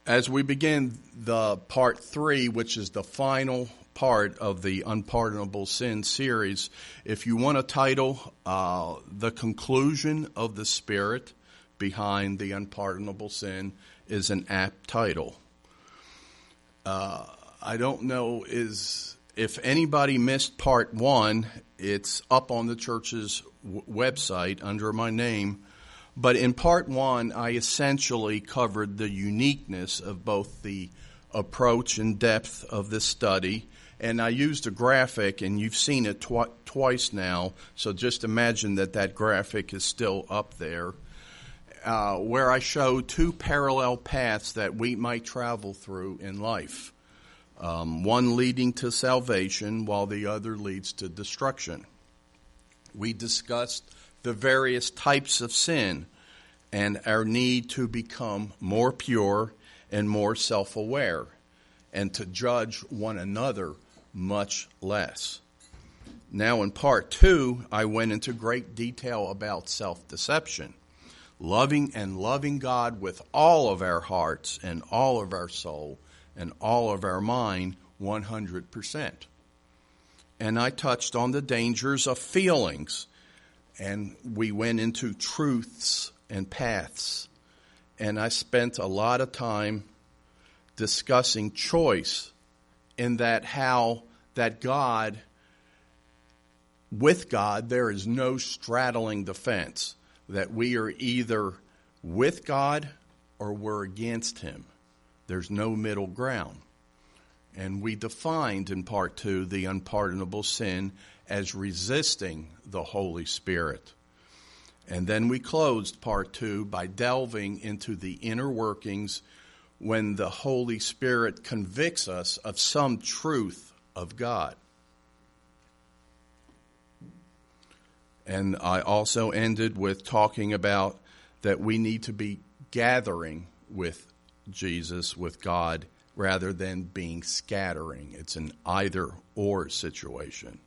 As we begin the part 3, which is the final part of the Unpardonable Sin series, if you want a title, The Conclusion of the Spirit Behind the Unpardonable Sin is an apt title. I don't know if anybody missed part 1, it's up on the church's website under my name. But in part 1, I essentially covered the uniqueness of both the approach and depth of this study. And I used a graphic, and you've seen it twice now, so just imagine that graphic is still up there, where I show two parallel paths that we might travel through in life. One leading to salvation, while the other leads to destruction. We discussed the various types of sin and our need to become more pure and more self-aware and to judge one another much less. Now in part 2, I went into great detail about self-deception, loving God with all of our hearts and all of our soul and all of our mind 100%. And I touched on the dangers of feelings. And we went into truths and paths. And I spent a lot of time discussing choice in that how that God, with God, there is no straddling the fence. That we are either with God or we're against Him. There's no middle ground. And we defined in part 2 the unpardonable sin as resisting the Holy Spirit. And then we closed part 2 by delving into the inner workings when the Holy Spirit convicts us of some truth of God. And I also ended with talking about that we need to be gathering with Jesus, with God, rather than being scattering. It's an either-or situation.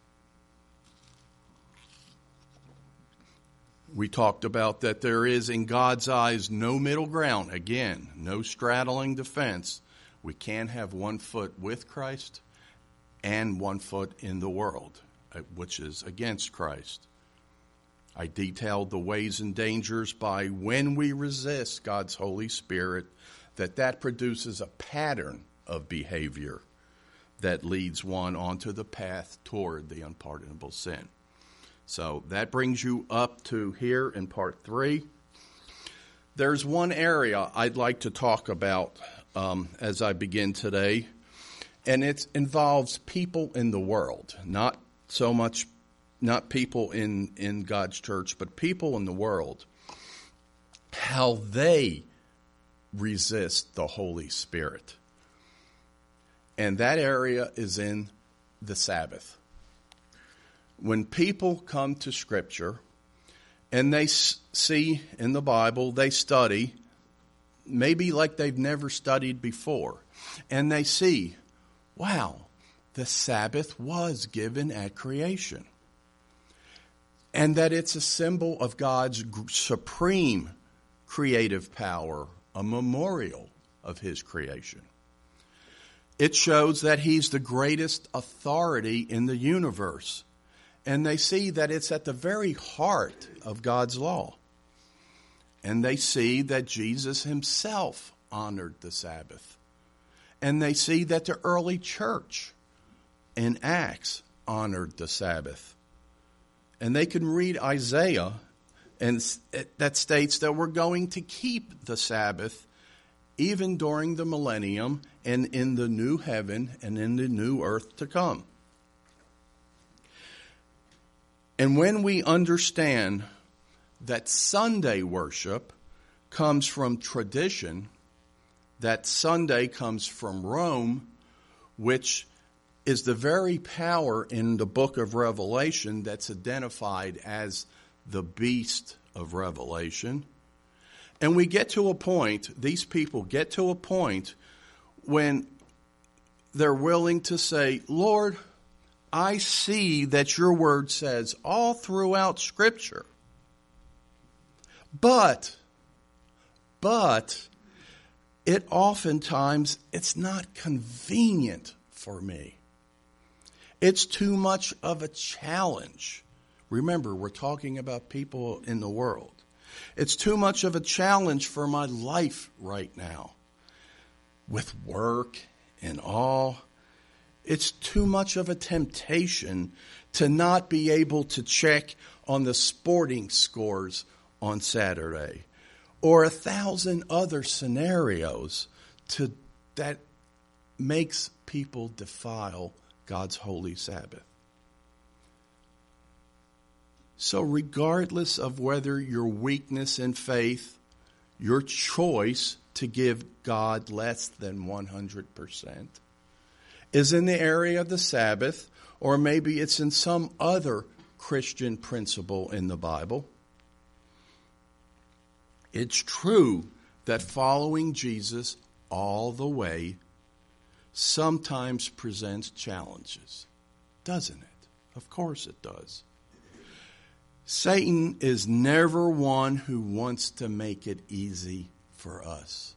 We talked about that there is, in God's eyes, no middle ground. Again, no straddling the fence. We can't have one foot with Christ and one foot in the world, which is against Christ. I detailed the ways and dangers by when we resist God's Holy Spirit, that produces a pattern of behavior that leads one onto the path toward the unpardonable sin. So that brings you up to here in part 3. There's one area I'd like to talk about as I begin today, and it involves people in the world, not people in God's church, but people in the world, how they resist the Holy Spirit. And that area is in the Sabbath. When people come to Scripture and they see in the Bible, they study, maybe like they've never studied before, and they see, wow, the Sabbath was given at creation. And that it's a symbol of God's supreme creative power, a memorial of His creation. It shows that He's the greatest authority in the universe. And they see that it's at the very heart of God's law. And they see that Jesus Himself honored the Sabbath. And they see that the early church in Acts honored the Sabbath. And they can read Isaiah, and that states that we're going to keep the Sabbath even during the millennium and in the new heaven and in the new earth to come. And when we understand that Sunday worship comes from tradition, that Sunday comes from Rome, which is the very power in the book of Revelation that's identified as the beast of Revelation. And we get to a point, these people get to a point when they're willing to say, Lord, I see that your word says all throughout Scripture, but, oftentimes it's not convenient for me. It's too much of a challenge. Remember, we're talking about people in the world. It's too much of a challenge for my life right now. With work and all, it's too much of a temptation to not be able to check on the sporting scores on Saturday, or 1,000 other scenarios that makes people defile God's holy Sabbath. So regardless of whether your weakness in faith, your choice to give God less than 100% is in the area of the Sabbath, or maybe it's in some other Christian principle in the Bible, it's true that following Jesus all the way sometimes presents challenges, doesn't it? Of course it does. Satan is never one who wants to make it easy for us.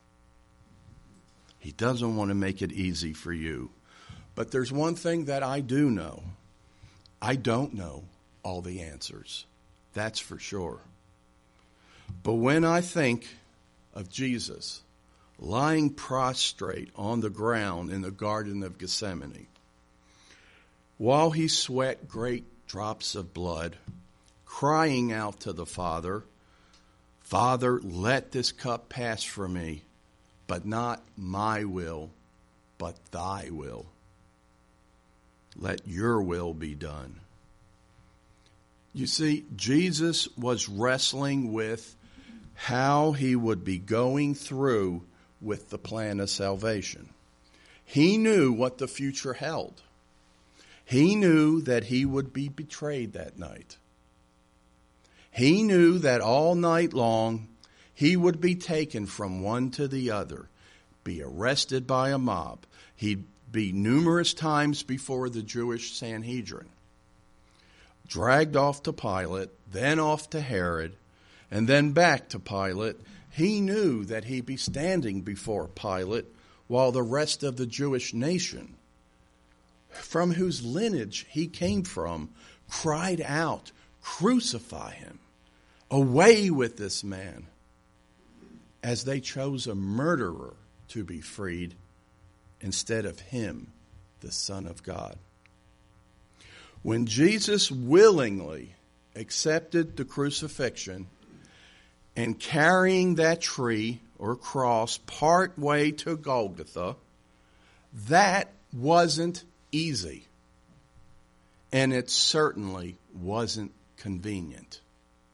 He doesn't want to make it easy for you. But there's one thing that I do know. I don't know all the answers. That's for sure. But when I think of Jesus lying prostrate on the ground in the Garden of Gethsemane, while he sweat great drops of blood, crying out to the Father, "Father, let this cup pass from me, but not my will, but thy will. Let your will be done." You see, Jesus was wrestling with how he would be going through with the plan of salvation. He knew what the future held. He knew that he would be betrayed that night. He knew that all night long he would be taken from one to the other, be arrested by a mob. He'd be numerous times before the Jewish Sanhedrin, dragged off to Pilate, then off to Herod, and then back to Pilate. He knew that he'd be standing before Pilate while the rest of the Jewish nation, from whose lineage he came from, cried out, "Crucify him! Away with this man!" as they chose a murderer to be freed instead of him, the Son of God. When Jesus willingly accepted the crucifixion and carrying that tree or cross part way to Golgotha, that wasn't easy. And it certainly wasn't convenient.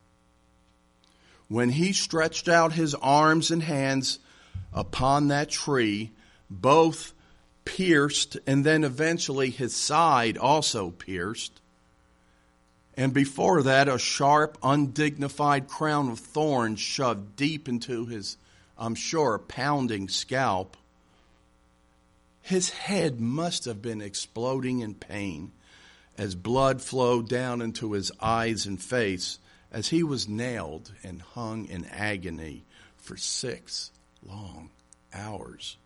When he stretched out his arms and hands upon that tree, both pierced and then eventually his side also pierced, and before that a sharp, undignified crown of thorns shoved deep into his, I'm sure, pounding scalp, his head must have been exploding in pain as blood flowed down into his eyes and face as he was nailed and hung in agony for 6 long hours.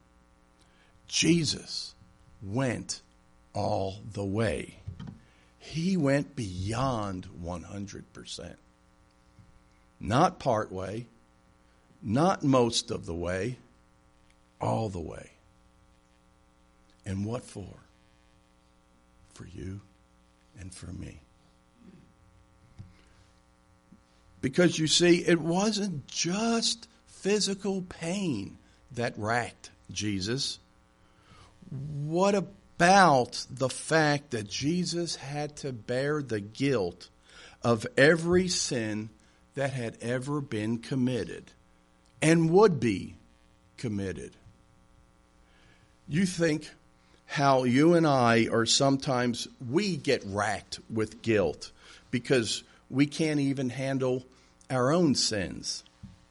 Jesus went all the way. He went beyond 100%. Not part way, not most of the way, all the way. And what for? For you and for me. Because you see, it wasn't just physical pain that racked Jesus. What about the fact that Jesus had to bear the guilt of every sin that had ever been committed and would be committed? You think how you and I are sometimes, we get racked with guilt because we can't even handle our own sins.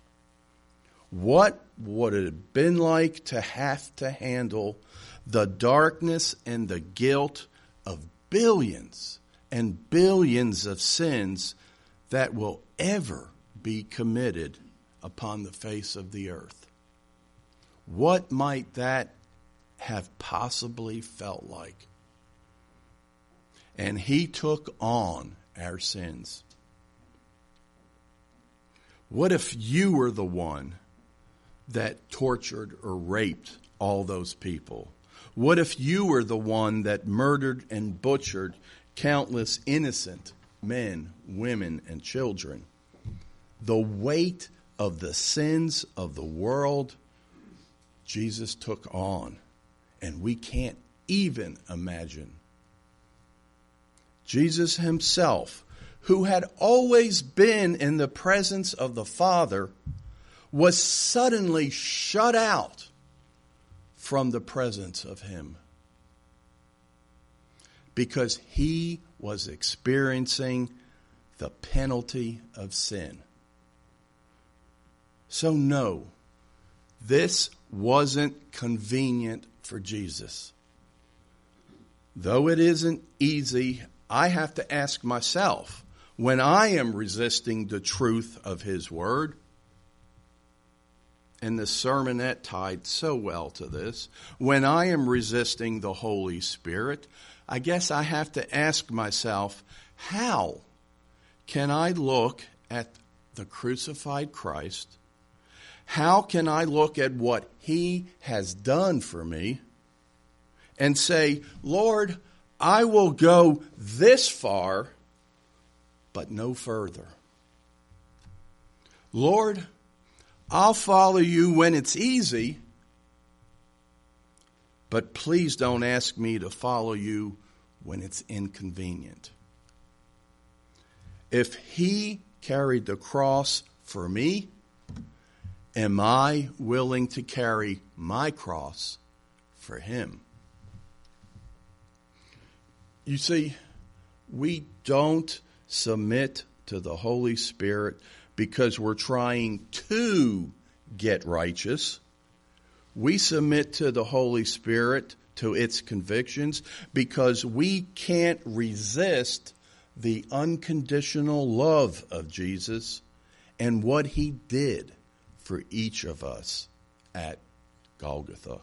What would it have been like to have to handle the darkness and the guilt of billions and billions of sins that will ever be committed upon the face of the earth? What might that have possibly felt like? And he took on our sins. What if you were the one that tortured or raped all those people? What if you were the one that murdered and butchered countless innocent men, women, and children? The weight of the sins of the world Jesus took on, and we can't even imagine. Jesus himself, who had always been in the presence of the Father, was suddenly shut out from the presence of him because he was experiencing the penalty of sin. So no, this wasn't convenient for Jesus. Though it isn't easy, I have to ask myself, when I am resisting the truth of his word, and the sermonette tied so well to this, when I am resisting the Holy Spirit, I guess I have to ask myself, how can I look at the crucified Christ? How can I look at what he has done for me and say, Lord, I will go this far, but no further. Lord, I'll follow you when it's easy, but please don't ask me to follow you when it's inconvenient. If he carried the cross for me, am I willing to carry my cross for him? You see, we don't submit to the Holy Spirit because we're trying to get righteous. We submit to the Holy Spirit, to its convictions, because we can't resist the unconditional love of Jesus and what he did for each of us at Golgotha.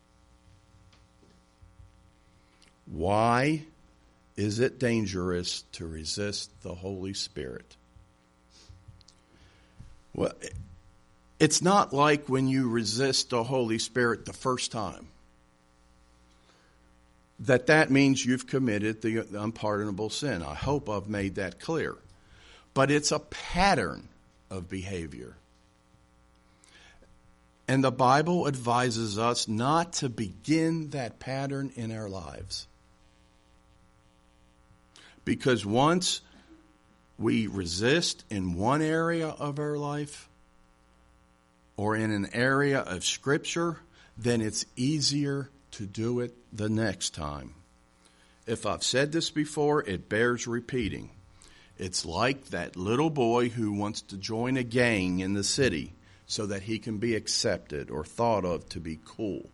Why is it dangerous to resist the Holy Spirit? Well, it's not like when you resist the Holy Spirit the first time, that means you've committed the unpardonable sin. I hope I've made that clear. But it's a pattern of behavior. And the Bible advises us not to begin that pattern in our lives. Because once we resist in one area of our life or in an area of Scripture, then it's easier to do it the next time. If I've said this before, it bears repeating. It's like that little boy who wants to join a gang in the city so that he can be accepted or thought of to be cool.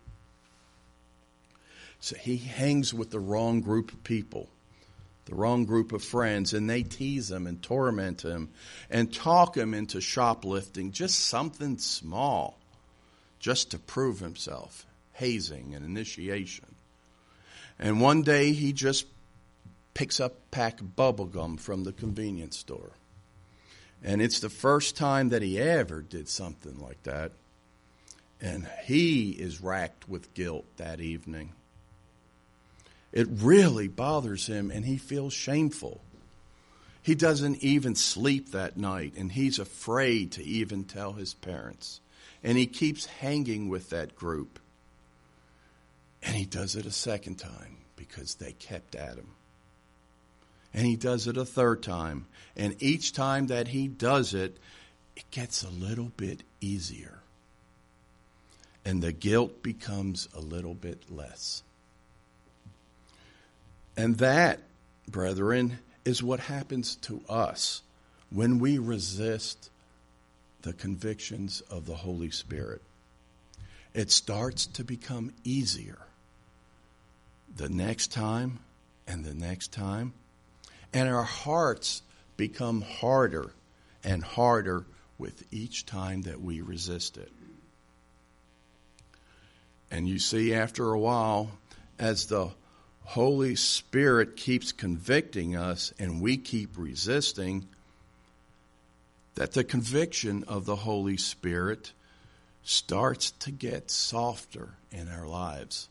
So he hangs with the wrong group of people, the wrong group of friends, and they tease him and torment him and talk him into shoplifting, just something small, just to prove himself, hazing and initiation. And one day he just picks up a pack of bubble gum from the convenience store. And it's the first time that he ever did something like that. And he is racked with guilt that evening. It really bothers him, and he feels shameful. He doesn't even sleep that night, and he's afraid to even tell his parents. And he keeps hanging with that group. And he does it a second time because they kept at him. And he does it a third time. And each time that he does it, it gets a little bit easier. And the guilt becomes a little bit less. And that, brethren, is what happens to us when we resist the convictions of the Holy Spirit. It starts to become easier the next time and the next time. And our hearts become harder and harder with each time that we resist it. And you see after a while, as the Holy Spirit keeps convicting us and we keep resisting, that the conviction of the Holy Spirit starts to get softer in our lives.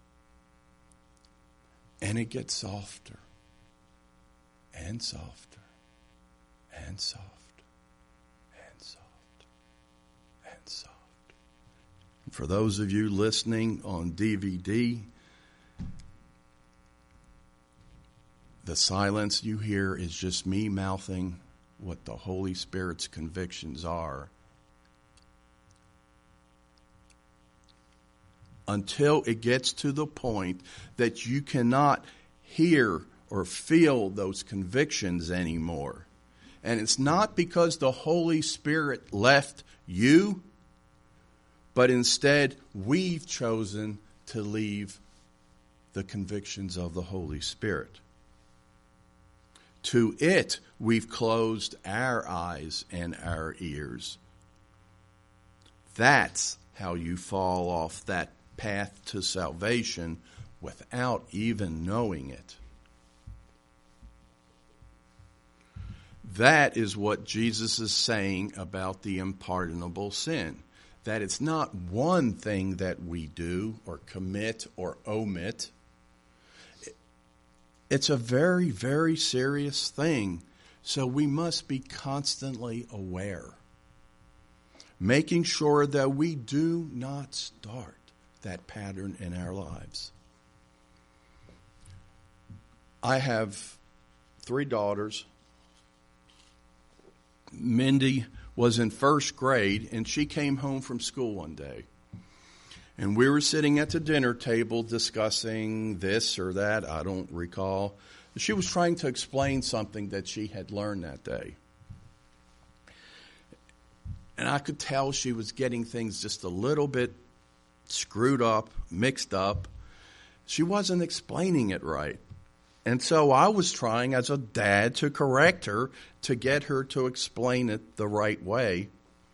And it gets softer and softer and soft and soft and soft. For those of you listening on DVD, the silence you hear is just me mouthing what the Holy Spirit's convictions are, until it gets to the point that you cannot hear or feel those convictions anymore. And it's not because the Holy Spirit left you, but instead we've chosen to leave the convictions of the Holy Spirit. To it, we've closed our eyes and our ears. That's how you fall off that path to salvation without even knowing it. That is what Jesus is saying about the unpardonable sin. That it's not one thing that we do or commit or omit. It's a very, very serious thing. So we must be constantly aware, making sure that we do not start that pattern in our lives. I have 3 daughters. Mindy was in first grade, and she came home from school one day. And we were sitting at the dinner table discussing this or that, I don't recall. She was trying to explain something that she had learned that day. And I could tell she was getting things just a little bit screwed up, mixed up. She wasn't explaining it right. And so I was trying as a dad to correct her, to get her to explain it the right way.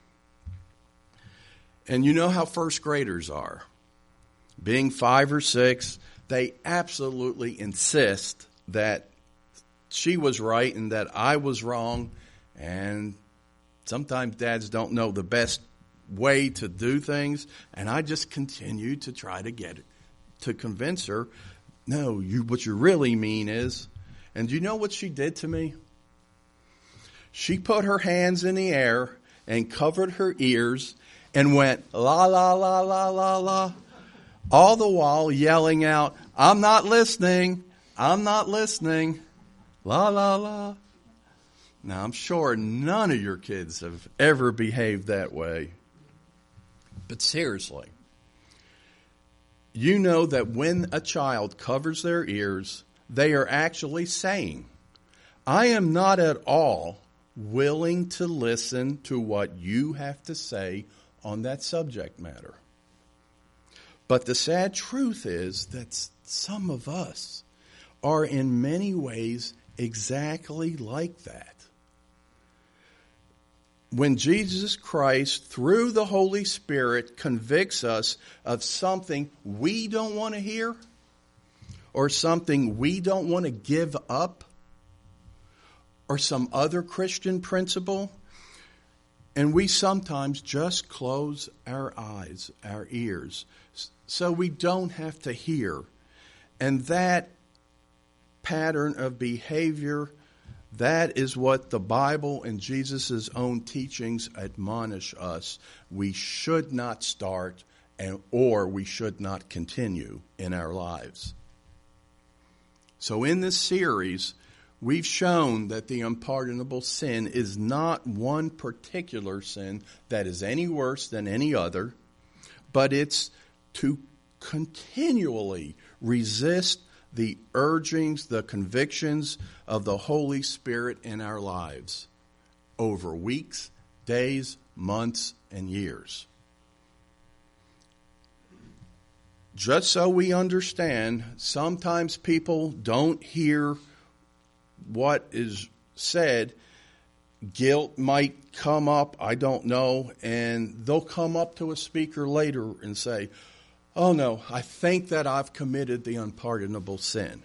And you know how first graders are. Being 5 or 6, they absolutely insist that she was right and that I was wrong. And sometimes dads don't know the best way to do things. And I just continued to try to get it, to convince her, no, what you really mean is. And do you know what she did to me? She put her hands in the air and covered her ears and went, la, la, la, la, la, la, all the while yelling out, I'm not listening, I'm not listening, la, la, la. Now, I'm sure none of your kids have ever behaved that way. But seriously, you know that when a child covers their ears, they are actually saying, I am not at all willing to listen to what you have to say on that subject matter. But the sad truth is that some of us are in many ways exactly like that. When Jesus Christ, through the Holy Spirit, convicts us of something we don't want to hear or something we don't want to give up or some other Christian principle, and we sometimes just close our eyes, our ears, so we don't have to hear. And that pattern of behavior, that is what the Bible and Jesus' own teachings admonish us. We should not start or we should not continue in our lives. So in this series, we've shown that the unpardonable sin is not one particular sin that is any worse than any other, but it's to continually resist the urgings, the convictions of the Holy Spirit in our lives over weeks, days, months, and years. Just so we understand, sometimes people don't hear what is said. Guilt might come up, I don't know, and they'll come up to a speaker later and say, oh no, I think that I've committed the unpardonable sin.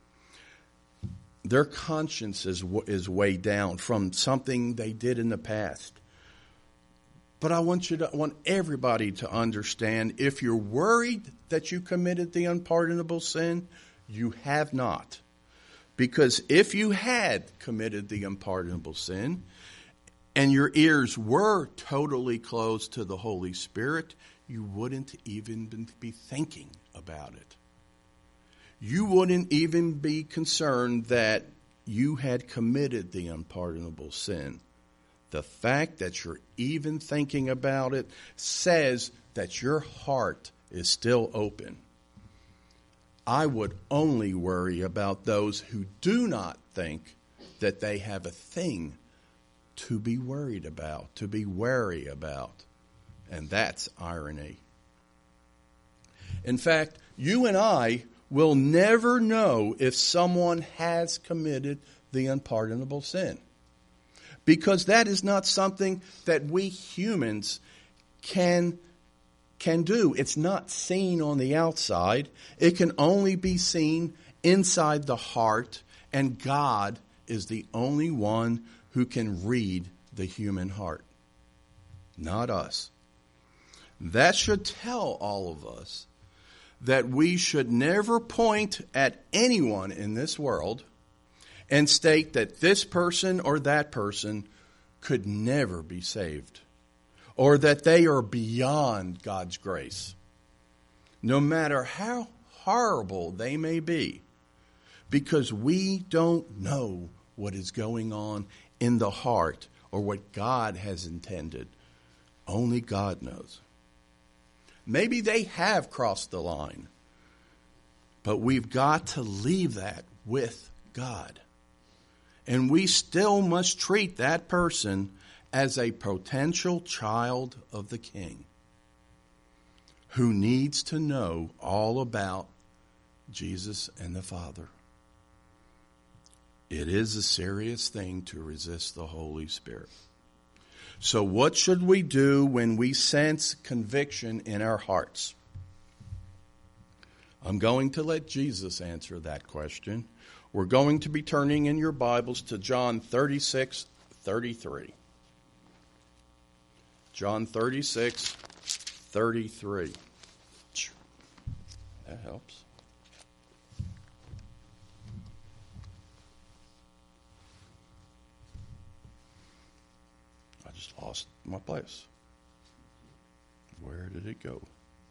Their conscience is weighed down from something they did in the past. But I want everybody to understand, if you're worried that you committed the unpardonable sin, you have not. Because if you had committed the unpardonable sin, and your ears were totally closed to the Holy Spirit, you wouldn't even be thinking about it. You wouldn't even be concerned that you had committed the unpardonable sin. The fact that you're even thinking about it says that your heart is still open. I would only worry about those who do not think that they have a thing to be worried about, to be wary about. And that's irony. In fact, you and I will never know if someone has committed the unpardonable sin, because that is not something that we humans can do. It's not seen on the outside. It can only be seen inside the heart, and God is the only one who can read the human heart, not us. That should tell all of us that we should never point at anyone in this world and state that this person or that person could never be saved, or that they are beyond God's grace, no matter how horrible they may be, because we don't know what is going on in the heart or what God has intended. Only God knows. Maybe they have crossed the line, but we've got to leave that with God. And we still must treat that person as a potential child of the King who needs to know all about Jesus and the Father. It is a serious thing to resist the Holy Spirit. So what should we do when we sense conviction in our hearts? I'm going to let Jesus answer that question. We're going to be turning in your Bibles to John 36:33. John 36:33. That helps. I just lost my place. Where did it go?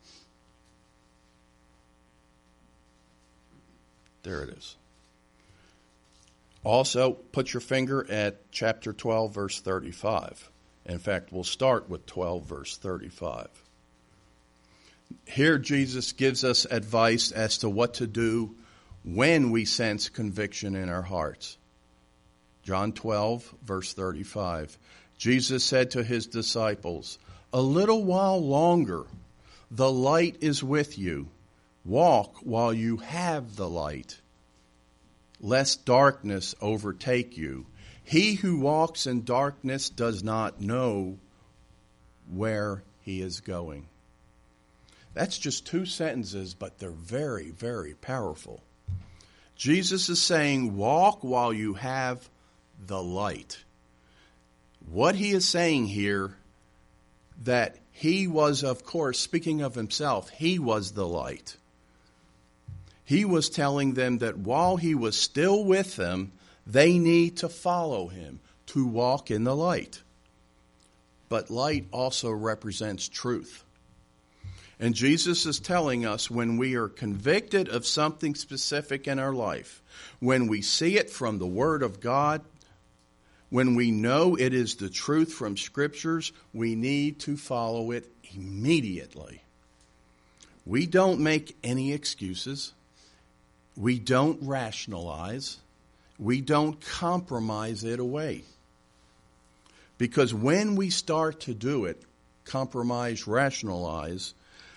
There it is. Also, put your finger at chapter 12, verse 35. In fact, we'll start with 12, verse 35. Here, Jesus gives us advice as to what to do when we sense conviction in our hearts. John 12, verse 35. Jesus said to his disciples, "A little while longer, the light is with you. Walk while you have the light, lest darkness overtake you. He who walks in darkness does not know where he is going." That's just two sentences, but they're very, very powerful. Jesus is saying, walk while you have the light. What he is saying here, that he was, of course, speaking of himself, he was the light. He was telling them that while he was still with them, they need to follow him, to walk in the light. But light also represents truth. And Jesus is telling us, when we are convicted of something specific in our life, when we see it from the Word of God, when we know it is the truth from Scriptures, we need to follow it immediately. We don't make any excuses. We don't rationalize. We don't compromise it away. Because when we start to do it, compromise, rationalize,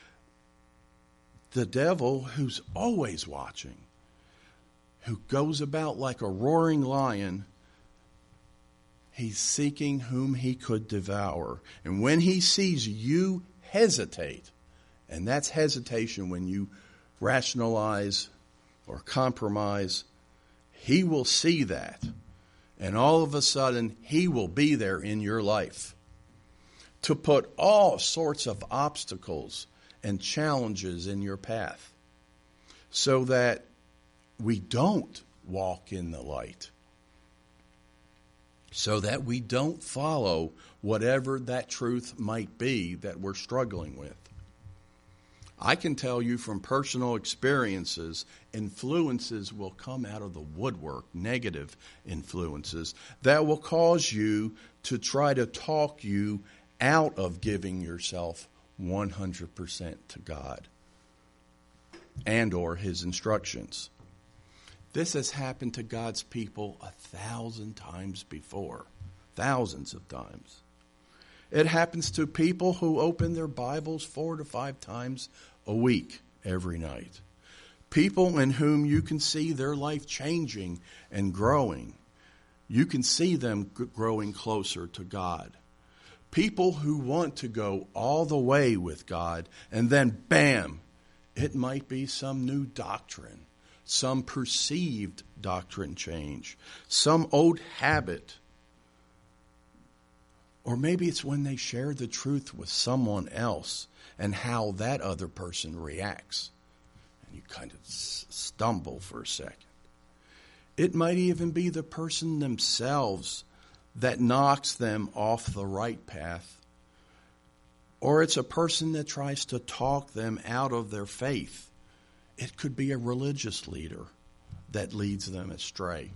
the devil, who's always watching, who goes about like a roaring lion, he's seeking whom he could devour. And when he sees you hesitate And that's hesitation when you rationalize or compromise. He will see that. And all of a sudden, he will be there in your life to put all sorts of obstacles and challenges in your path so that we don't walk in the light, so that we don't follow whatever that truth might be that we're struggling with. I can tell you from personal experiences, influences will come out of the woodwork, negative influences, that will cause you to try to talk you out of giving yourself 100% to God and or his instructions. This has happened to God's people 1,000 times before, thousands of times. It happens to people who open their Bibles 4 to 5 times a week, every night. People in whom you can see their life changing and growing. You can see them growing closer to God. People who want to go all the way with God, and then bam, it might be some new doctrine, some perceived doctrine change, some old habit. Or maybe it's when they share the truth with someone else and how that other person reacts. And you kind of stumble for a second. It might even be the person themselves that knocks them off the right path. Or it's a person that tries to talk them out of their faith. It could be a religious leader that leads them astray.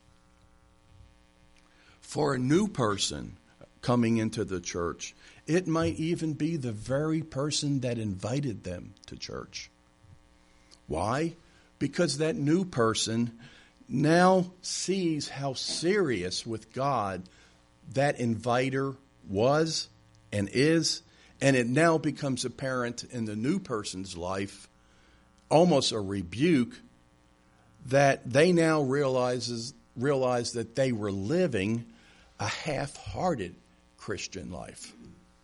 For a new person coming into the church, it might even be the very person that invited them to church. Why? Because that new person now sees how serious with God that inviter was and is, and it now becomes apparent in the new person's life, almost a rebuke, that they now realize that they were living a half-hearted Christian life.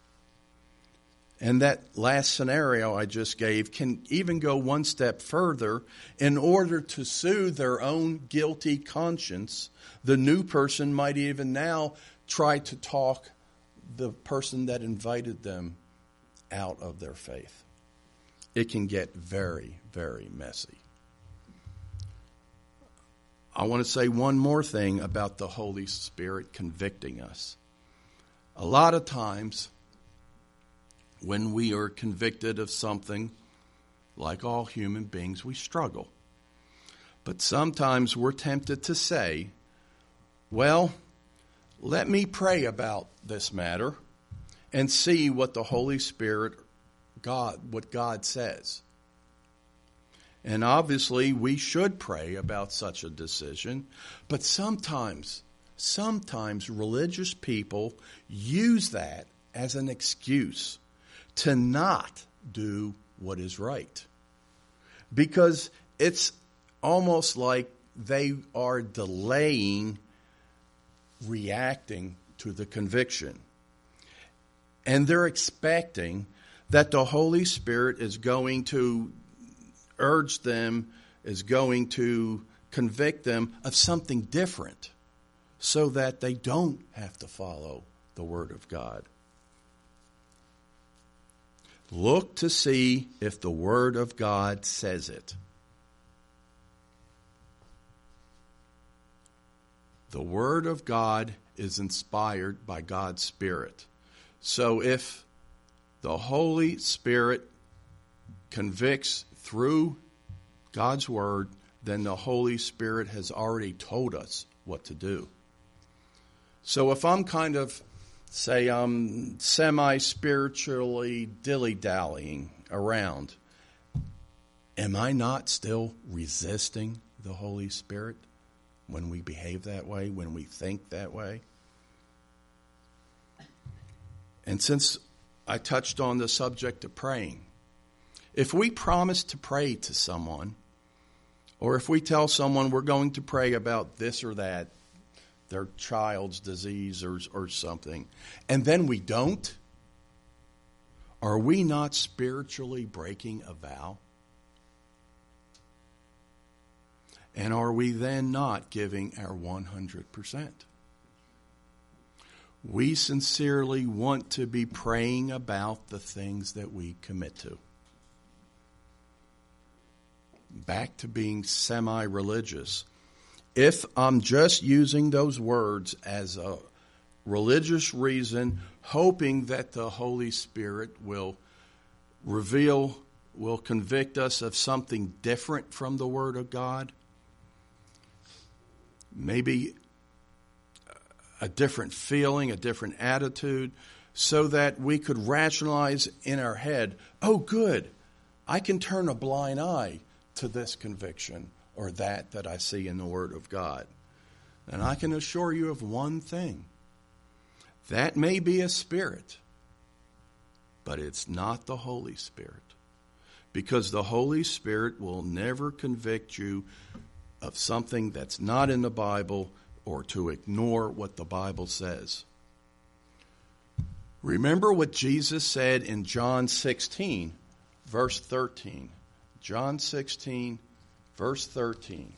And that last scenario I just gave can even go one step further. In order to soothe their own guilty conscience, the new person might even now try to talk the person that invited them out of their faith. It can get very, very messy. I want to say one more thing about the Holy Spirit convicting us. A lot of times, when we are convicted of something, like all human beings, we struggle. But sometimes we're tempted to say, well, let me pray about this matter and see what the Holy Spirit, what God says. And obviously, we should pray about such a decision, but sometimes religious people use that as an excuse to not do what is right. Because it's almost like they are delaying reacting to the conviction. And they're expecting that the Holy Spirit is going to urge them, is going to convict them of something different so that they don't have to follow the Word of God. Look to see if the Word of God says it. The Word of God is inspired by God's Spirit. So if the Holy Spirit convicts through God's Word, then the Holy Spirit has already told us what to do. So if I'm kind of, say I'm semi-spiritually dilly-dallying around, am I not still resisting the Holy Spirit when we behave that way, when we think that way? And since I touched on the subject of praying, if we promise to pray to someone, or if we tell someone we're going to pray about this or that, their child's disease or something, and then we don't, Are we not spiritually breaking a vow? And are we then not giving our 100%? We sincerely want to be praying about the things that we commit to. Back to being semi-religious. If I'm just using those words as a religious reason, hoping that the Holy Spirit will convict us of something different from the Word of God, maybe a different feeling, a different attitude, so that we could rationalize in our head, oh good, I can turn a blind eye to this conviction or that I see in the Word of God. And I can assure you of one thing. That may be a spirit, but it's not the Holy Spirit. Because the Holy Spirit will never convict you of something that's not in the Bible or to ignore what the Bible says. Remember what Jesus said in John 16, verse 13. John 16, verse 13.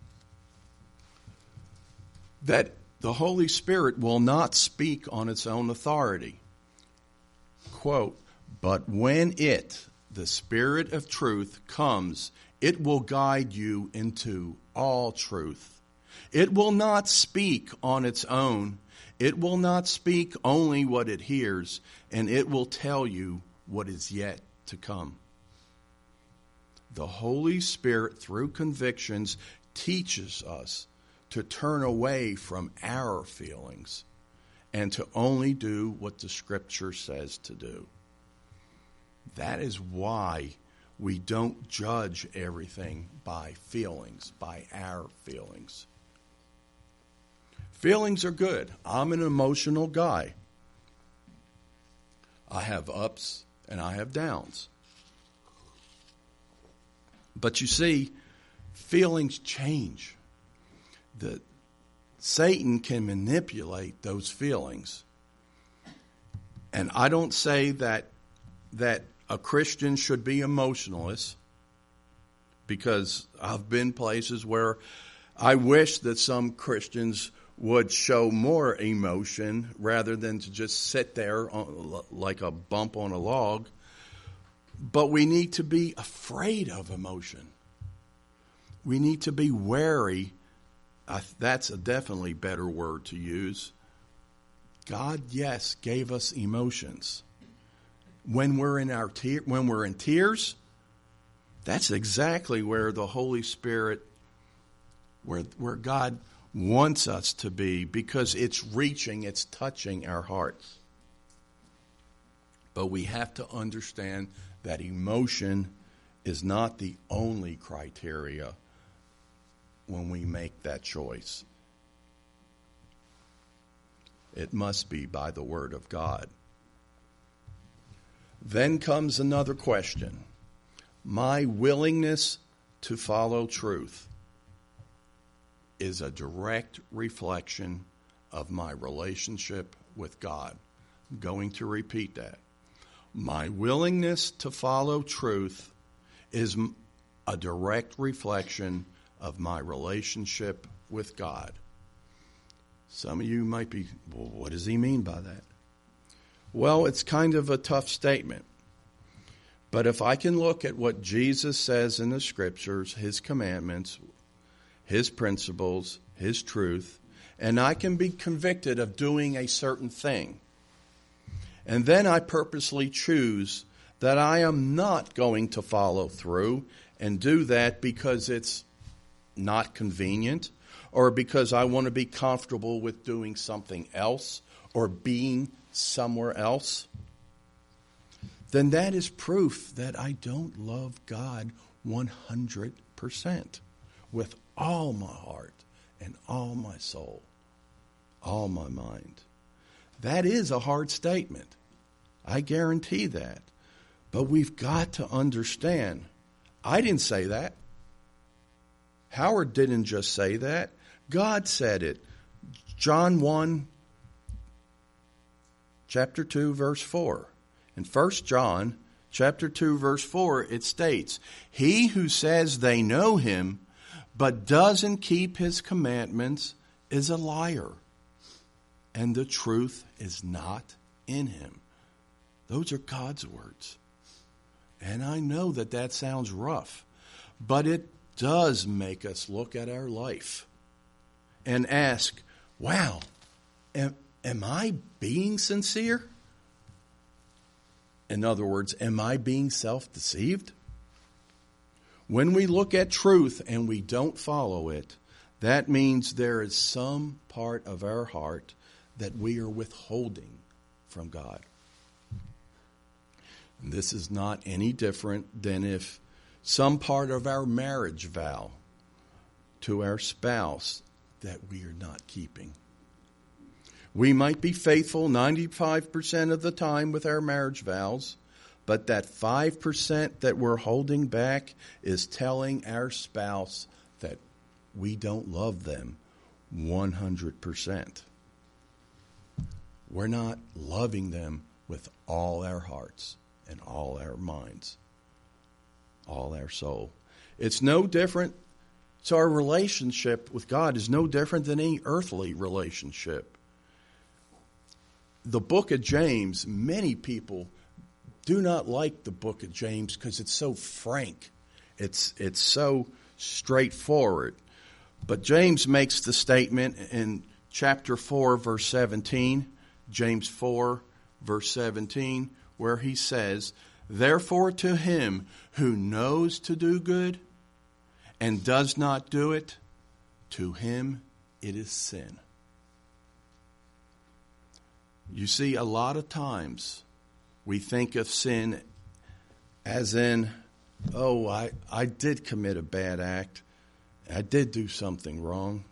That the Holy Spirit will not speak on its own authority. Quote, but when it, the Spirit of truth, comes, it will guide you into all truth. It will not speak on its own. It will not speak only what it hears, and it will tell you what is yet to come. The Holy Spirit, through convictions, teaches us to turn away from our feelings and to only do what the Scripture says to do. That is why we don't judge everything by feelings, by our feelings. Feelings are good. I'm an emotional guy. I have ups and I have downs. But you see, feelings change. Satan can manipulate those feelings. And I don't say that a Christian should be emotionless, because I've been places where I wish that some Christians would show more emotion rather than to just sit there like a bump on a log. But we need to be afraid of emotion. We need to be wary. That's a definitely better word to use. God, yes, gave us emotions. When we're in tears, that's exactly where the Holy Spirit, where God wants us to be, because it's touching our hearts. But we have to understand that emotion is not the only criteria when we make that choice. It must be by the Word of God. Then comes another question. My willingness to follow truth is a direct reflection of my relationship with God. I'm going to repeat that. My willingness to follow truth is a direct reflection of my relationship with God. Some of you might be, well, what does he mean by that? Well, it's kind of a tough statement. But if I can look at what Jesus says in the Scriptures, his commandments, his principles, his truth, and I can be convicted of doing a certain thing, and then I purposely choose that I am not going to follow through and do that because it's not convenient, or because I want to be comfortable with doing something else or being somewhere else, then that is proof that I don't love God 100% with all my heart and all my soul, all my mind. That is a hard statement. I guarantee that. But we've got to understand, I didn't say that. Howard didn't just say that. God said it. John 1, chapter 2, verse 4. In 1 John chapter 2, verse 4, it states, "He who says they know him, but doesn't keep his commandments is a liar, and the truth is not in him." Those are God's words. And I know that that sounds rough, but it does make us look at our life and ask, wow, am I being sincere? In other words, am I being self-deceived? When we look at truth and we don't follow it, that means there is some part of our heart that we are withholding from God. And this is not any different than if some part of our marriage vow to our spouse that we are not keeping. We might be faithful 95% of the time with our marriage vows, but that 5% that we're holding back is telling our spouse that we don't love them 100%. We're not loving them with all our hearts and all our minds, all our soul. It's no different. So our relationship with God is no different than any earthly relationship. The book of James, many people do not like the book of James because it's so frank. It's so straightforward. But James makes the statement in chapter 4, verse 17, James 4, verse 17, where he says, "Therefore to him who knows to do good and does not do it, to him it is sin." You see, a lot of times we think of sin as in, oh, I did commit a bad act. I did do something wrong.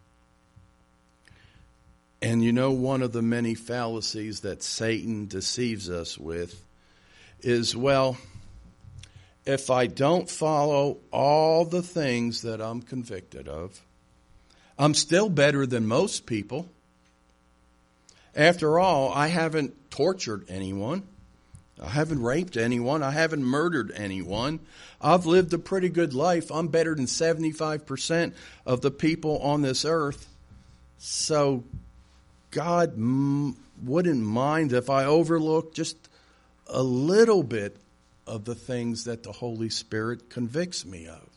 And you know, one of the many fallacies that Satan deceives us with is, well, if I don't follow all the things that I'm convicted of, I'm still better than most people. After all, I haven't tortured anyone. I haven't raped anyone. I haven't murdered anyone. I've lived a pretty good life. I'm better than 75% of the people on this earth. So God wouldn't mind if I overlook just a little bit of the things that the Holy Spirit convicts me of.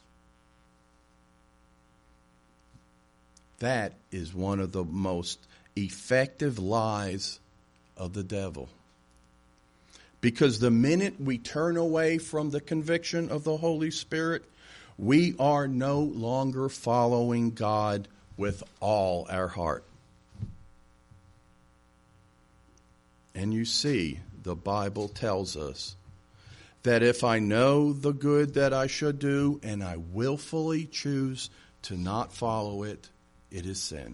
That is one of the most effective lies of the devil. Because the minute we turn away from the conviction of the Holy Spirit, we are no longer following God with all our heart. And you see, the Bible tells us that if I know the good that I should do and I willfully choose to not follow it, it is sin.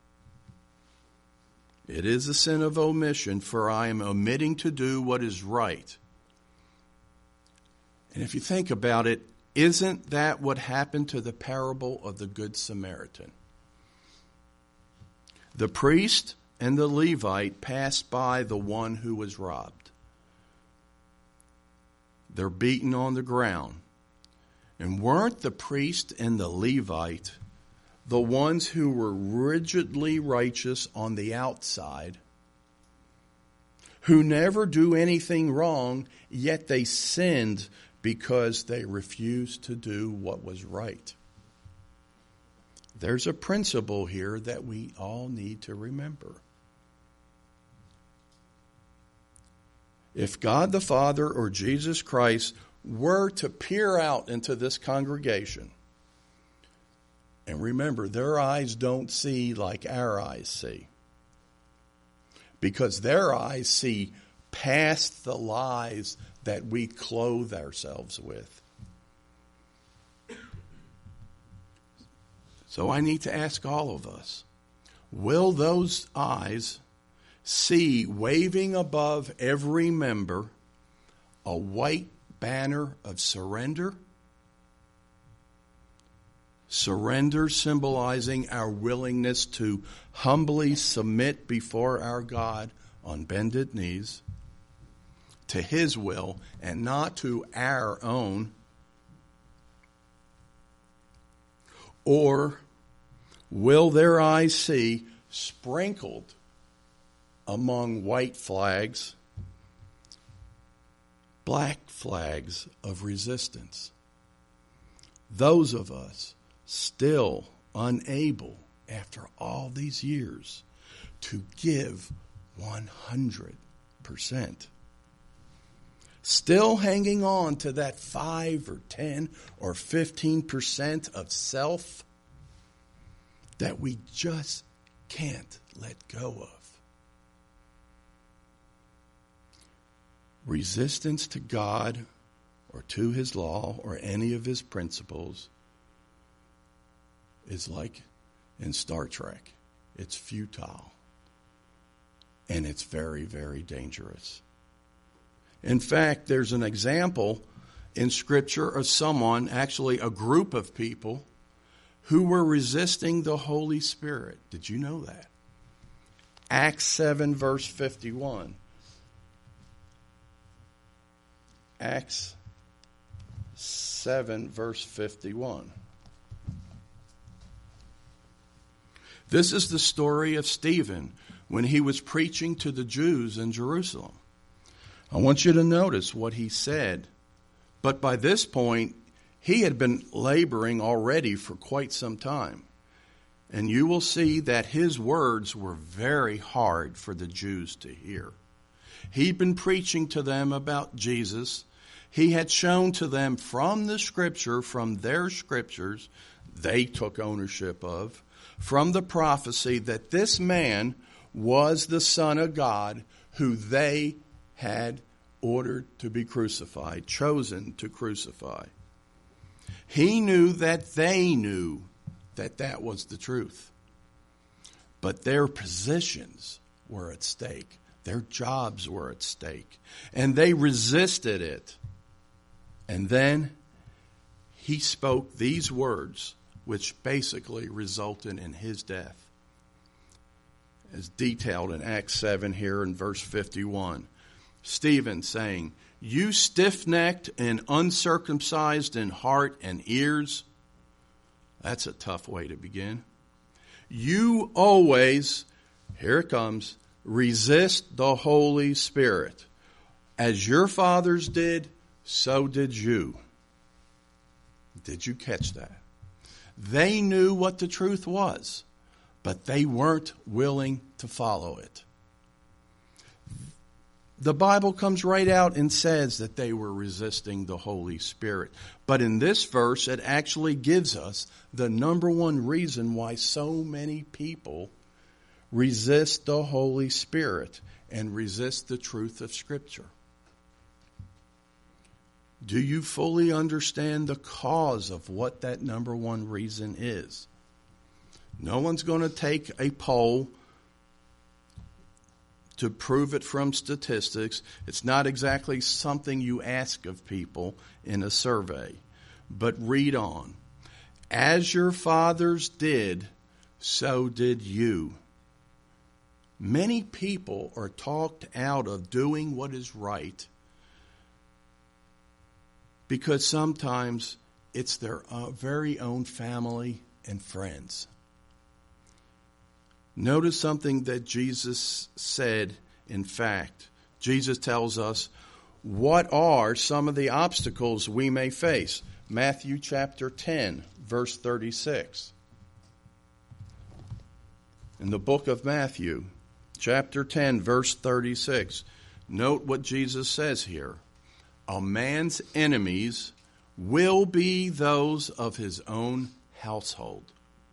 It is a sin of omission, for I am omitting to do what is right. And if you think about it, isn't that what happened to the parable of the Good Samaritan? The priest and the Levite passed by the one who was robbed. They're beaten on the ground. And weren't the priest and the Levite the ones who were rigidly righteous on the outside, who never do anything wrong, yet they sinned because they refused to do what was right? There's a principle here that we all need to remember. If God the Father or Jesus Christ were to peer out into this congregation, and remember, their eyes don't see like our eyes see, because their eyes see past the lies that we clothe ourselves with. So I need to ask all of us, will those eyes see waving above every member a white banner of surrender? Surrender symbolizing our willingness to humbly submit before our God on bended knees, to his will and not to our own? Or will their eyes see sprinkled among white flags, black flags of resistance? Those of us still unable, after all these years, to give 100%. Still hanging on to that 5 or 10 or 15% of self that we just can't let go of. Resistance to God or to his law or any of his principles is like in Star Trek. It's futile. And it's very, very dangerous. In fact, there's an example in Scripture of someone, actually a group of people, who were resisting the Holy Spirit. Did you know that? Acts 7, verse 51. Acts 7, verse 51. This is the story of Stephen when he was preaching to the Jews in Jerusalem. I want you to notice what he said. But by this point, he had been laboring already for quite some time. And you will see that his words were very hard for the Jews to hear. He'd been preaching to them about Jesus. He had shown to them from the Scripture, from their Scriptures, they took ownership of, from the prophecy that this man was the Son of God who they had ordered to be crucified, chosen to crucify. He knew that they knew that that was the truth. But their positions were at stake. Their jobs were at stake. And they resisted it. And then he spoke these words, which basically resulted in his death, as detailed in Acts 7 here in verse 51. Stephen saying, "You stiff-necked and uncircumcised in heart and ears." That's a tough way to begin. "You always," here it comes, "resist the Holy Spirit. As your fathers did, so did you." Did you catch that? They knew what the truth was, but they weren't willing to follow it. The Bible comes right out and says that they were resisting the Holy Spirit. But in this verse, it actually gives us the number one reason why so many people resist the Holy Spirit and resist the truth of Scripture. Do you fully understand the cause of what that number one reason is? No one's going to take a poll to prove it from statistics. It's not exactly something you ask of people in a survey. But read on. "As your fathers did, so did you." Many people are talked out of doing what is right because sometimes it's their very own family and friends. Notice something that Jesus said. In fact, Jesus tells us what are some of the obstacles we may face. Matthew chapter 10, verse 36. In the book of Matthew, chapter 10, verse 36, note what Jesus says here. "A man's enemies will be those of his own household.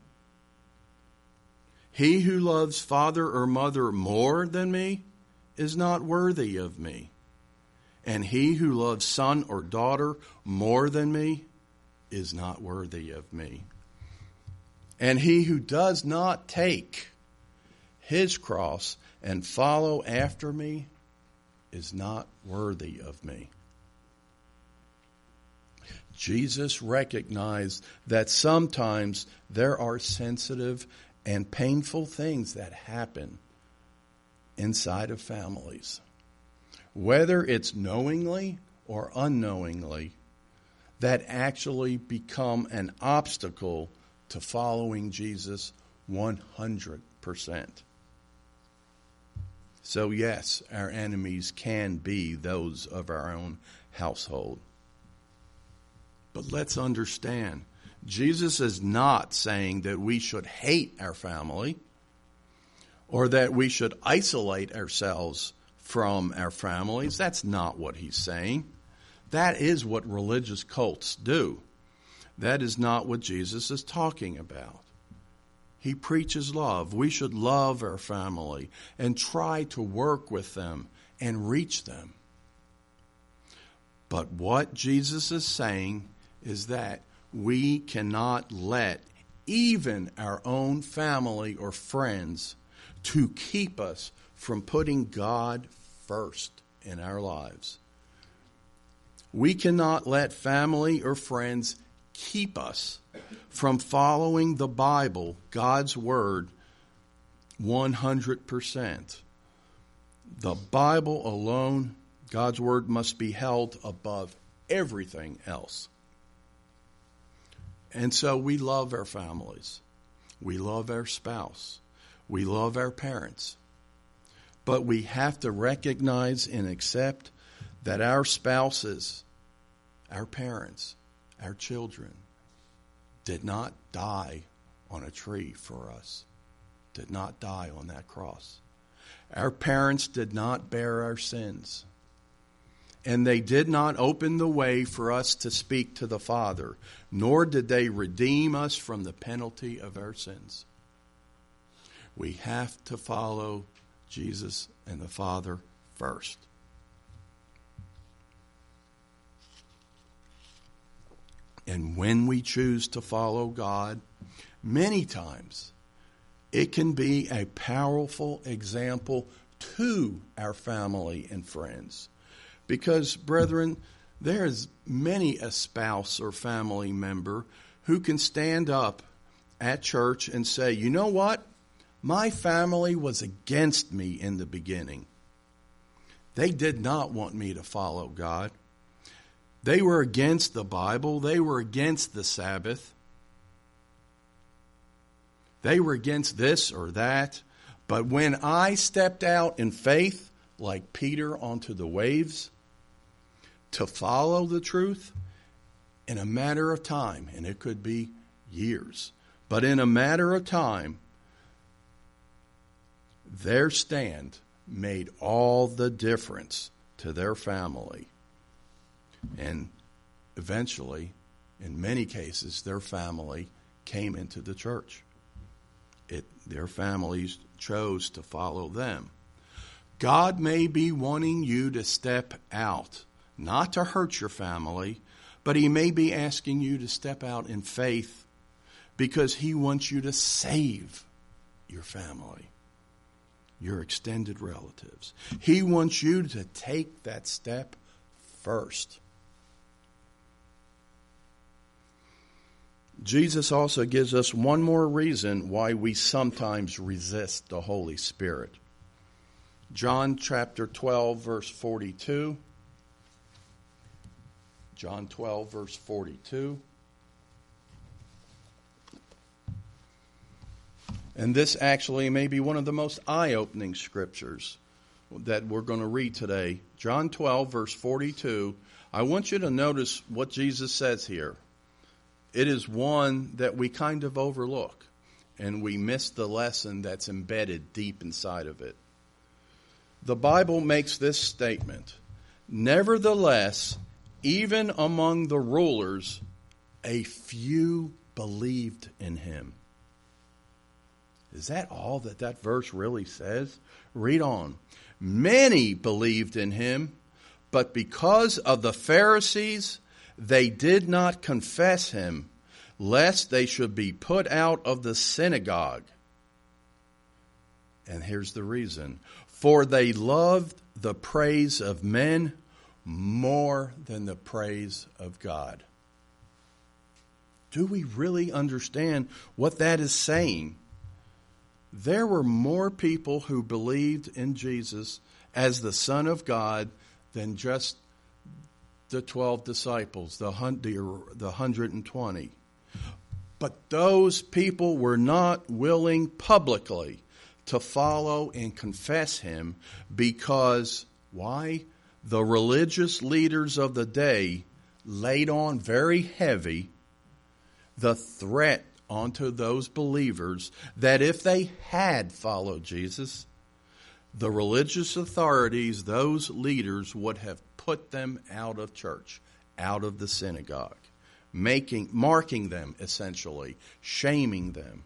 He who loves father or mother more than me is not worthy of me. And he who loves son or daughter more than me is not worthy of me. And he who does not take his cross and follow after me is not worthy of me." Jesus recognized that sometimes there are sensitive and painful things that happen inside of families. whether it's knowingly or unknowingly, that actually become an obstacle to following Jesus 100%. So yes, our enemies can be those of our own household. But let's understand, Jesus is not saying that we should hate our family or that we should isolate ourselves from our families. That's not what he's saying. That is what religious cults do. That is not what Jesus is talking about. He preaches love. We should love our family and try to work with them and reach them. But what Jesus is saying is that we cannot let even our own family or friends to keep us from putting God first in our lives. We cannot let family or friends keep us from following the Bible, God's Word, 100%. The Bible alone, God's Word, must be held above everything else. And so we love our families. We love our spouse. We love our parents. But we have to recognize and accept that our spouses, our parents, our children did not die on a tree for us, did not die on that cross. Our parents did not bear our sins. And they did not open the way for us to speak to the Father, nor did they redeem us from the penalty of our sins. We have to follow Jesus and the Father first. And when we choose to follow God, many times it can be a powerful example to our family and friends. Because, brethren, there's many a spouse or family member who can stand up at church and say, you know what? My family was against me in the beginning. They did not want me to follow God. They were against the Bible. They were against the Sabbath. They were against this or that. But when I stepped out in faith, like Peter onto the waves, to follow the truth, in a matter of time, and it could be years, but in a matter of time, their stand made all the difference to their family. And eventually, in many cases, their family came into the church. Their families chose to follow them. God may be wanting you to step out, not to hurt your family, but he may be asking you to step out in faith because he wants you to save your family, your extended relatives. He wants you to take that step first. Jesus also gives us one more reason why we sometimes resist the Holy Spirit. John chapter 12, verse 42. John 12, verse 42. And this actually may be one of the most eye-opening scriptures that we're going to read today. John 12, verse 42. I want you to notice what Jesus says here. It is one that we kind of overlook, and we miss the lesson that's embedded deep inside of it. The Bible makes this statement, nevertheless, even among the rulers, a few believed in him. Is that all that verse really says? Read on. Many believed in him, but because of the Pharisees, they did not confess him, lest they should be put out of the synagogue. And here's the reason. For they loved the praise of men more than the praise of God. Do we really understand what that is saying? There were more people who believed in Jesus as the Son of God than just the 12 disciples, the 120. But those people were not willing publicly to follow and confess him because, why? The religious leaders of the day laid on very heavy the threat onto those believers that if they had followed Jesus, the religious authorities, those leaders, would have put them out of church, out of the synagogue, marking them essentially, shaming them.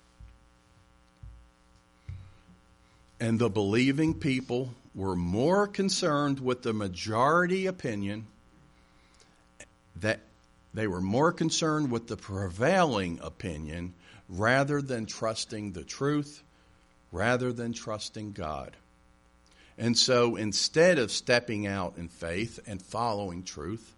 And the believing people were more concerned with the majority opinion, that they were more concerned with the prevailing opinion rather than trusting the truth, rather than trusting God. And so instead of stepping out in faith and following truth,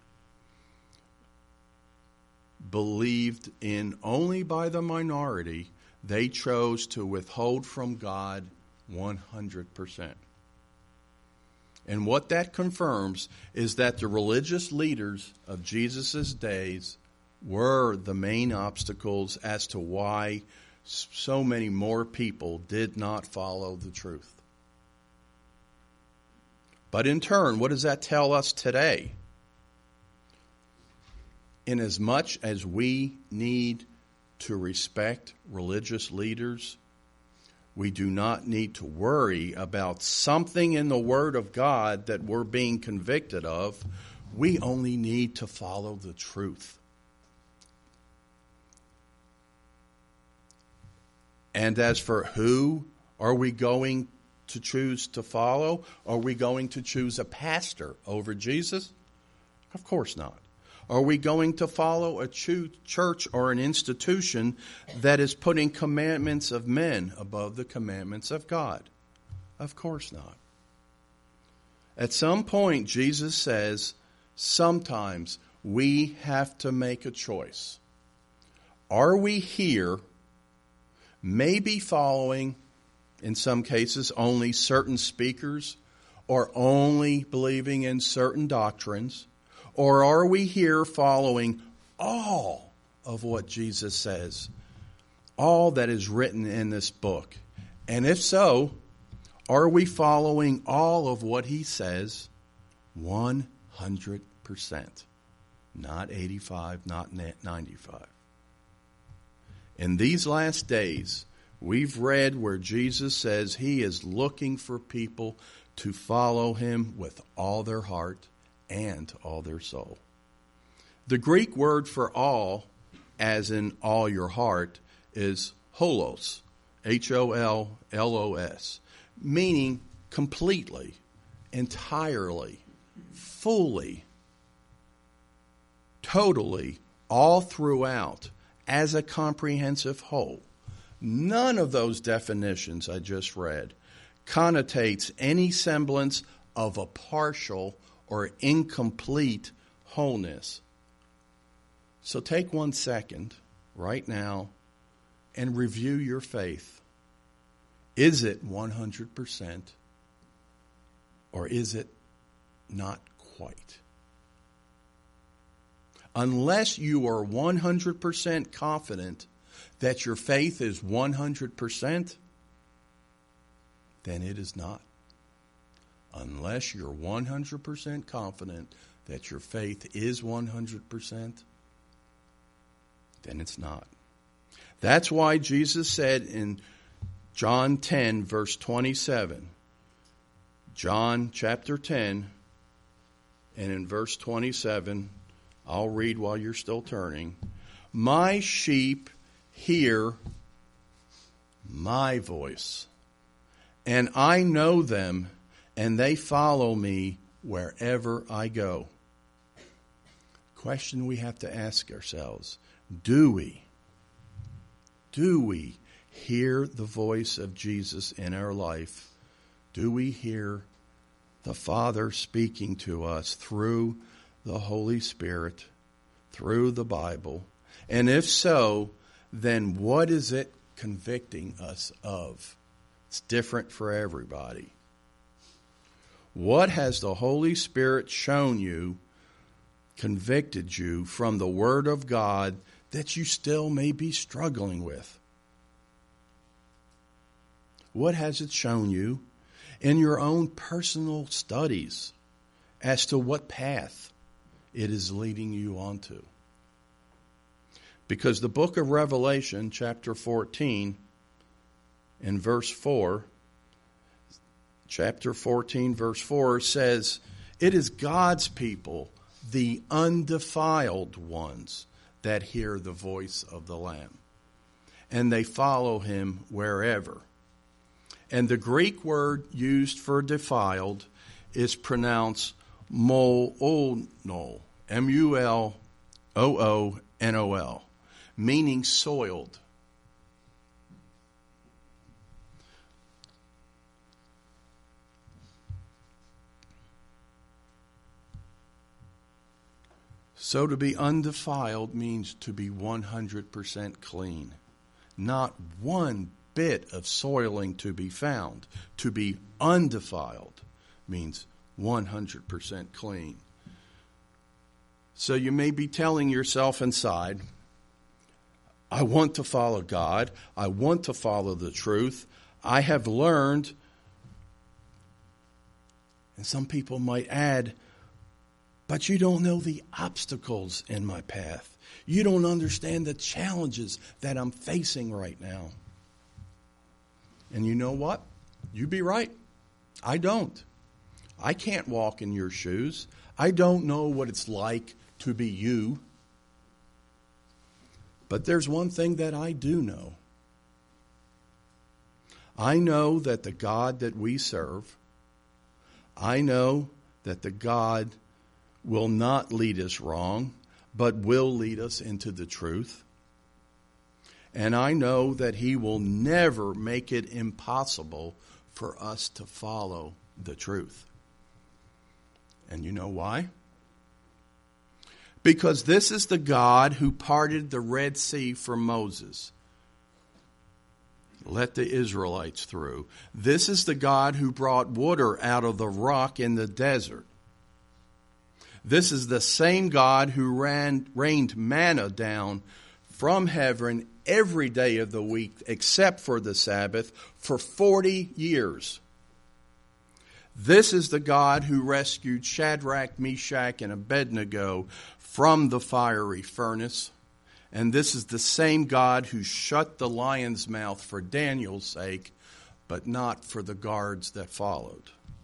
believed in only by the minority, they chose to withhold from God 100%. And what that confirms is that the religious leaders of Jesus' days were the main obstacles as to why so many more people did not follow the truth. But in turn, what does that tell us today? Inasmuch as we need to respect religious leaders, we do not need to worry about something in the Word of God that we're being convicted of. We only need to follow the truth. And as for who are we going to choose to follow? Are we going to choose a pastor over Jesus? Of course not. Are we going to follow a church or an institution that is putting commandments of men above the commandments of God? Of course not. At some point, Jesus says, sometimes we have to make a choice. Are we here, maybe following, in some cases, only certain speakers or only believing in certain doctrines? Or are we here following all of what Jesus says, all that is written in this book? And if so, are we following all of what he says 100%? Not 85, not 95. In these last days, we've read where Jesus says he is looking for people to follow him with all their heart and all their soul. The Greek word for all, as in all your heart, is holos, Hollos, meaning completely, entirely, fully, totally, all throughout, as a comprehensive whole. None of those definitions I just read connotates any semblance of a partial or incomplete wholeness. So take 1 second right now and review your faith. Is it 100% or is it not quite? Unless you are 100% confident that your faith is 100%, then it is not. Unless you're 100% confident that your faith is 100%, then it's not. That's why Jesus said in John 10, verse 27, John chapter 10, and in verse 27, I'll read while you're still turning. My sheep hear my voice, and I know them, and they follow me wherever I go. Question we have to ask ourselves, do we hear the voice of Jesus in our life? Do we hear the Father speaking to us through the Holy Spirit, through the Bible? And if so, then what is it convicting us of? It's different for everybody. What has the Holy Spirit shown you, convicted you from the Word of God that you still may be struggling with? What has it shown you in your own personal studies as to what path it is leading you onto? Because the book of Revelation, chapter 14, in verse 4, chapter 14, verse 4 says, it is God's people, the undefiled ones, that hear the voice of the Lamb, and they follow him wherever. And the Greek word used for defiled is pronounced mulonol, M-U-L-O-O-N-O-L, meaning soiled. So to be undefiled means to be 100% clean. Not one bit of soiling to be found. To be undefiled means 100% clean. So you may be telling yourself inside, I want to follow God. I want to follow the truth. I have learned, and some people might add, but you don't know the obstacles in my path. You don't understand the challenges that I'm facing right now. And you know what? You be right. I don't. I can't walk in your shoes. I don't know what it's like to be you. But there's one thing that I do know. I know that the God that we serve, I know that the God will not lead us wrong, but will lead us into the truth. And I know that he will never make it impossible for us to follow the truth. And you know why? Because this is the God who parted the Red Sea for Moses. Let the Israelites through. This is the God who brought water out of the rock in the desert. This is the same God who rained manna down from heaven every day of the week except for the Sabbath for 40 years. This is the God who rescued Shadrach, Meshach, and Abednego from the fiery furnace. And this is the same God who shut the lion's mouth for Daniel's sake, but not for the guards that followed.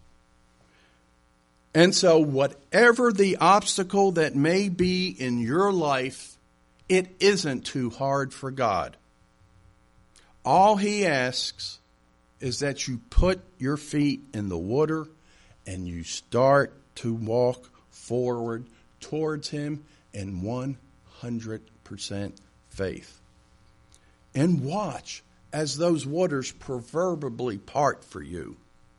And so whatever the obstacle that may be in your life, it isn't too hard for God. All he asks is that you put your feet in the water and you start to walk forward towards him in 100% faith. And watch as those waters proverbially part for you.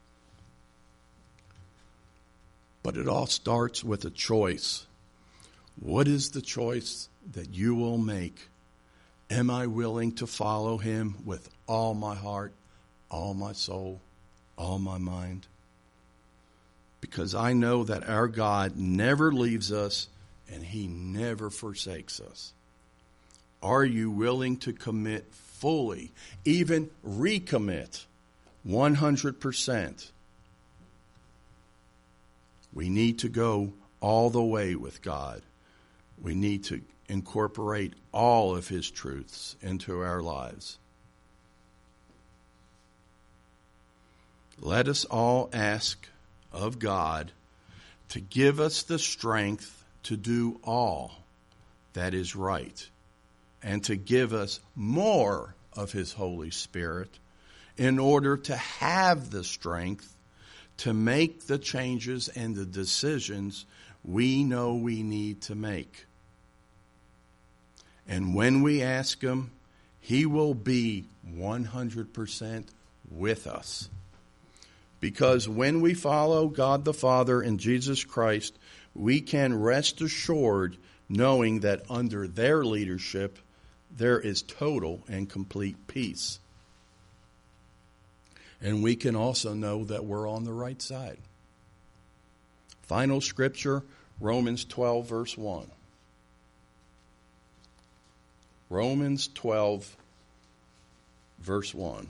But it all starts with a choice. What is the choice that you will make? Am I willing to follow him with all my heart, all my soul, all my mind? Because I know that our God never leaves us and he never forsakes us. Are you willing to commit fully, even recommit 100%? We need to go all the way with God. We need to incorporate all of his truths into our lives. Let us all ask of God to give us the strength to do all that is right and to give us more of his Holy Spirit in order to have the strength to make the changes and the decisions we know we need to make. And when we ask him, he will be 100% with us. Because when we follow God the Father and Jesus Christ, we can rest assured knowing that under their leadership, there is total and complete peace. And we can also know that we're on the right side. Final scripture, Romans 12, verse 1. Romans 12, verse 1.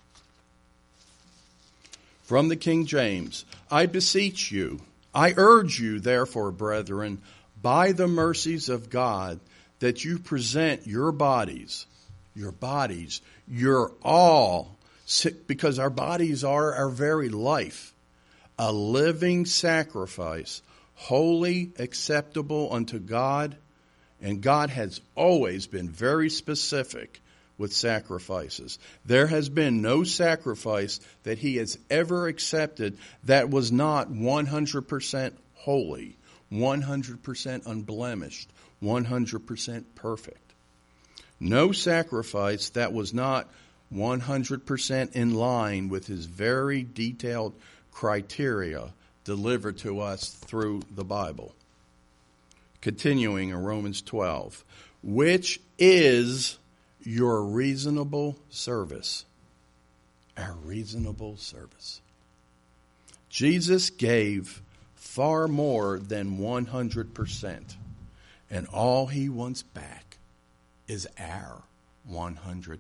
From the King James, I beseech you, I urge you, therefore, brethren, by the mercies of God, that you present your bodies, your all, because our bodies are our very life, a living sacrifice, holy, acceptable unto God. And God has always been very specific with sacrifices. There has been no sacrifice that he has ever accepted that was not 100% holy, 100% unblemished, 100% perfect. No sacrifice that was not 100% in line with his very detailed criteria delivered to us through the Bible. Continuing in Romans 12, which is your reasonable service. Our reasonable service. Jesus gave far more than 100%, and all he wants back is our 100%.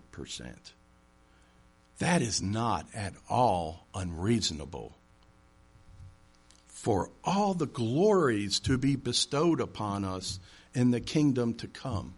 That is not at all unreasonable. For all the glories to be bestowed upon us in the kingdom to come.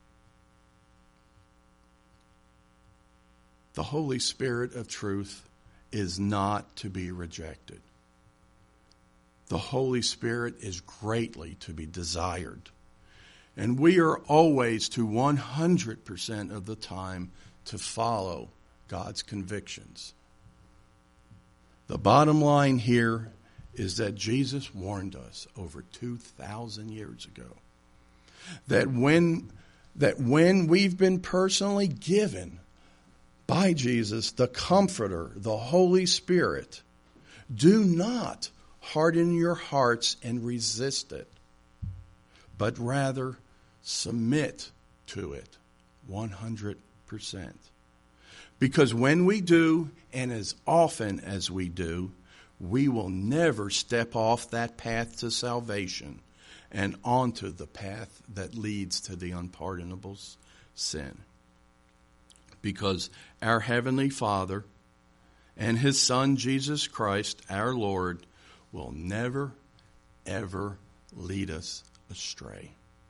The Holy Spirit of truth is not to be rejected. The Holy Spirit is greatly to be desired. And we are always to 100% of the time to follow God's convictions. The bottom line here is that Jesus warned us over 2,000 years ago that when we've been personally given by Jesus the Comforter, the Holy Spirit, do not harden your hearts and resist it, but rather submit to it 100%. Because when we do, and as often as we do, we will never step off that path to salvation and onto the path that leads to the unpardonable sin. Because our Heavenly Father and His Son, Jesus Christ, our Lord, will never, ever lead us astray.